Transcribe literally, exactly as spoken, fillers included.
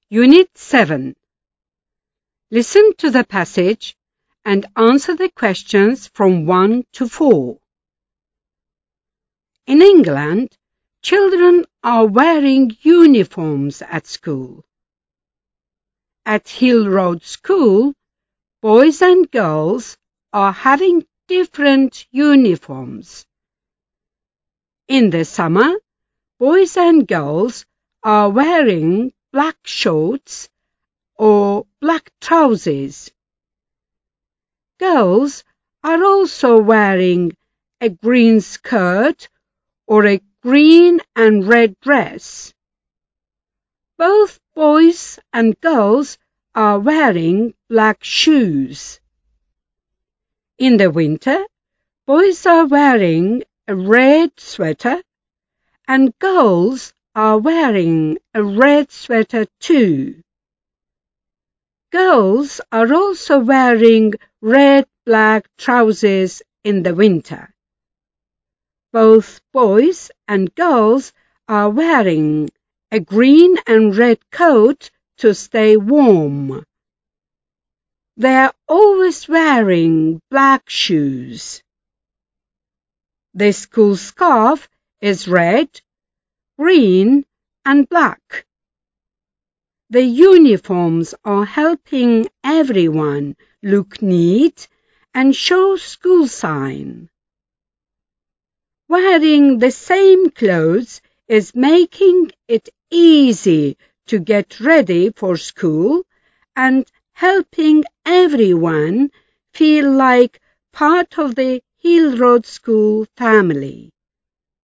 Unit seven. Listen to the passage and answer the questions from one to four. In England, children are wearing uniforms at school. At Hill Road School, boys and girls are having different uniforms. In the summer, boys and girls are wearing black shorts or black trousers. Girls are also wearing a green skirt or a green and red dress. Both boys and girls are wearing black shoes. In the winter, boys are wearing a red sweater and girls are wearing a red sweater too. Girls are also wearing red-black trousers in the winter. Both boys and girls are wearing a green and red coat to stay warm. They are always wearing black shoes. The school scarf is red, green, and black. The uniforms are helping everyone look neat and show school sign. Wearing the same clothes is making it easy to get ready for school and helping everyone feel like part of the Hill Road School family.